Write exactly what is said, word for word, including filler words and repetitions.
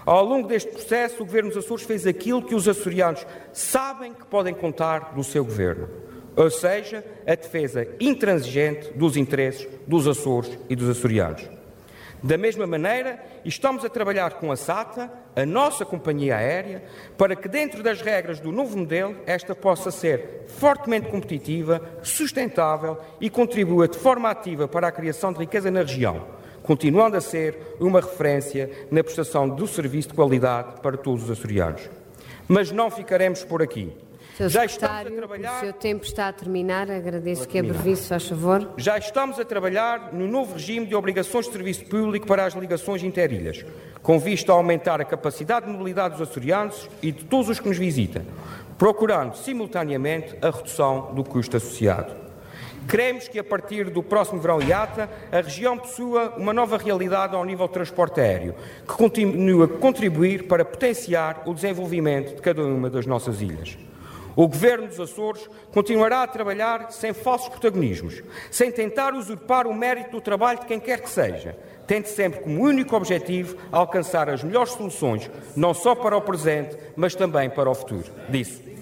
Ao longo deste processo, o Governo dos Açores fez aquilo que os açorianos sabem que podem contar do seu Governo, ou seja, a defesa intransigente dos interesses dos Açores e dos açorianos. Da mesma maneira, estamos a trabalhar com a SATA, a nossa companhia aérea, para que, dentro das regras do novo modelo, esta possa ser fortemente competitiva, sustentável e contribua de forma ativa para a criação de riqueza na região, continuando a ser uma referência na prestação do serviço de qualidade para todos os açorianos. Mas não ficaremos por aqui. Senhor Já Secretário, estamos a trabalhar... o seu tempo está a terminar. Agradeço que abrevie, se faz favor. Já estamos a trabalhar no novo regime de obrigações de serviço público para as ligações interilhas, com vista a aumentar a capacidade de mobilidade dos açorianos e de todos os que nos visitam, procurando, simultaneamente, a redução do custo associado. Queremos que, a partir do próximo verão I A T A, a região possua uma nova realidade ao nível de transporte aéreo, que continue a contribuir para potenciar o desenvolvimento de cada uma das nossas ilhas. O Governo dos Açores continuará a trabalhar sem falsos protagonismos, sem tentar usurpar o mérito do trabalho de quem quer que seja, tendo sempre como único objetivo alcançar as melhores soluções, não só para o presente, mas também para o futuro. Disse.